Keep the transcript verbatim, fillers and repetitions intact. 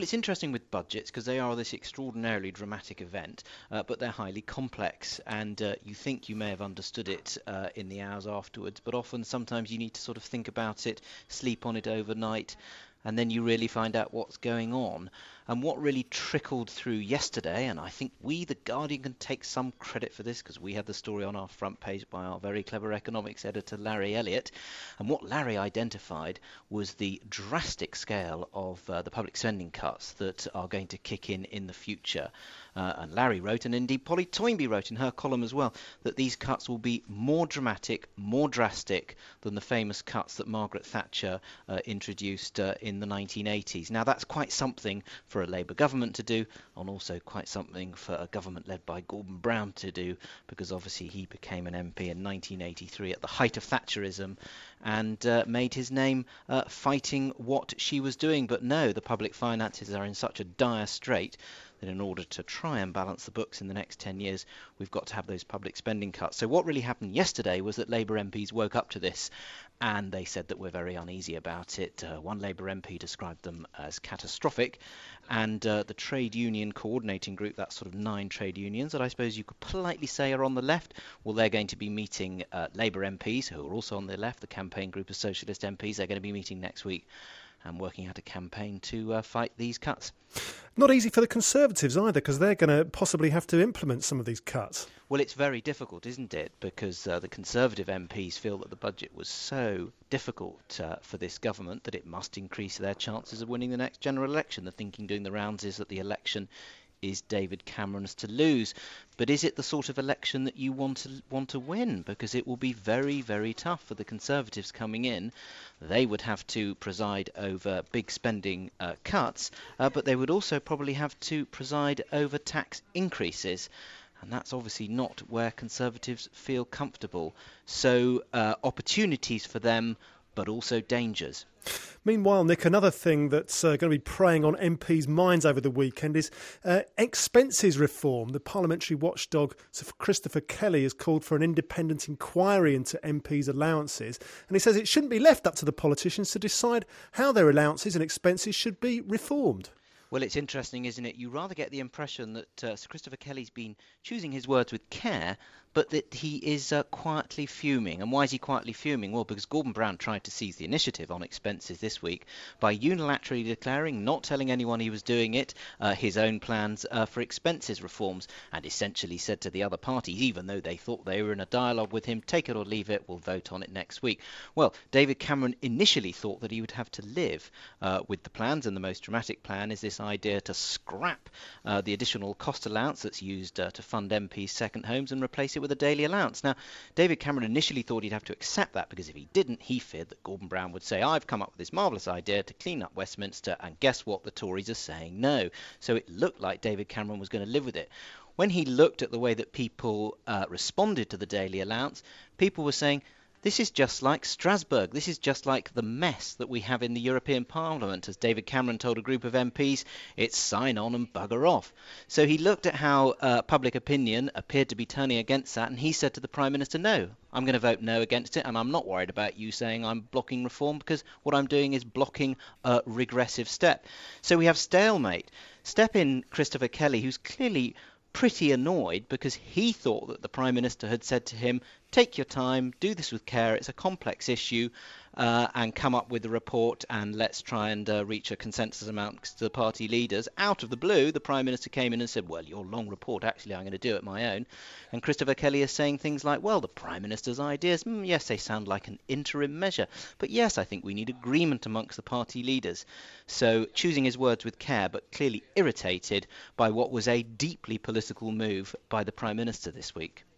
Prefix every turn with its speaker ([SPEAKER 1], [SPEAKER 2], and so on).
[SPEAKER 1] It's interesting with budgets because they are this extraordinarily dramatic event, uh, but they're highly complex. And uh, you think you may have understood it uh, in the hours afterwards, but often sometimes you need to sort of think about it, sleep on it overnight, and then you really find out what's going on. And what really trickled through yesterday, and I think we, The Guardian, can take some credit for this because we had the story on our front page by our very clever economics editor, Larry Elliott. And what Larry identified was the drastic scale of uh, the public spending cuts that are going to kick in in the future. Uh, and Larry wrote, and indeed Polly Toynbee wrote in her column as well, that these cuts will be more dramatic, more drastic than the famous cuts that Margaret Thatcher uh, introduced uh, in the nineteen eighties. Now, that's quite something for a Labour government to do, and also quite something for a government led by Gordon Brown to do, because obviously he became an M P in nineteen eighty-three at the height of Thatcherism and uh, made his name uh, fighting what she was doing. But no, the public finances are in such a dire strait that in order to try and balance the books in the next ten years, we've got to have those public spending cuts. So what really happened yesterday was that Labour M Ps woke up to this and they said that we're very uneasy about it. Uh, one Labour M P described them as catastrophic, and uh, the trade union coordinating group, that's sort of nine trade unions that I suppose you could politely say are on the left, well, they're going to be meeting uh, Labour M Ps who are also on the left, the campaign group of Socialist M Ps. They're going to be meeting next week and working out a campaign to uh, fight these cuts.
[SPEAKER 2] Not easy for the Conservatives either, because they're going to possibly have to implement some of these cuts.
[SPEAKER 1] Well, it's very difficult, isn't it? Because uh, the Conservative M Ps feel that the budget was so difficult uh, for this government that it must increase their chances of winning the next general election. The thinking doing the rounds is that the election is David Cameron's to lose. But is it the sort of election that you want to want to win? Because it will be very, very tough for the Conservatives coming in. They would have to preside over big spending uh, cuts, uh, but they would also probably have to preside over tax increases. And that's obviously not where Conservatives feel comfortable. So uh, opportunities for them, but also dangers.
[SPEAKER 2] Meanwhile, Nick, another thing that's uh, going to be preying on M Ps' minds over the weekend is uh, expenses reform. The parliamentary watchdog Sir Christopher Kelly has called for an independent inquiry into M Ps' allowances, and he says it shouldn't be left up to the politicians to decide how their allowances and expenses should be reformed.
[SPEAKER 1] Well, it's interesting, isn't it? You rather get the impression that uh, Sir Christopher Kelly's been choosing his words with care, but that he is uh, quietly fuming. And why is he quietly fuming? Well, because Gordon Brown tried to seize the initiative on expenses this week by unilaterally declaring, not telling anyone he was doing it, uh, his own plans uh, for expenses reforms, and essentially said to the other parties, even though they thought they were in a dialogue with him, take it or leave it, we'll vote on it next week. Well, David Cameron initially thought that he would have to live uh, with the plans, and the most dramatic plan is this idea to scrap uh, the additional cost allowance that's used uh, to fund M Ps' second homes and replace it with a daily allowance. Now, David Cameron initially thought he'd have to accept that, because if he didn't, he feared that Gordon Brown would say, I've come up with this marvellous idea to clean up Westminster, and guess what? The Tories are saying no. So it looked like David Cameron was going to live with it. When he looked at the way that people uh, responded to the daily allowance, people were saying, this is just like Strasbourg. This is just like the mess that we have in the European Parliament. As David Cameron told a group of M Ps, it's sign on and bugger off. So he looked at how uh, public opinion appeared to be turning against that, and he said to the Prime Minister, no, I'm going to vote no against it, and I'm not worried about you saying I'm blocking reform, because what I'm doing is blocking a regressive step. So we have stalemate. Step in Christopher Kelly, who's clearly pretty annoyed because he thought that the Prime Minister had said to him, take your time, do this with care, it's a complex issue, uh, and come up with a report, and let's try and uh, reach a consensus amongst the party leaders. Out of the blue, the Prime Minister came in and said, well, your long report, actually, I'm going to do it my own. And Christopher Kelly is saying things like, well, the Prime Minister's ideas, mm, yes, they sound like an interim measure, but yes, I think we need agreement amongst the party leaders. So choosing his words with care, but clearly irritated by what was a deeply political move by the Prime Minister this week.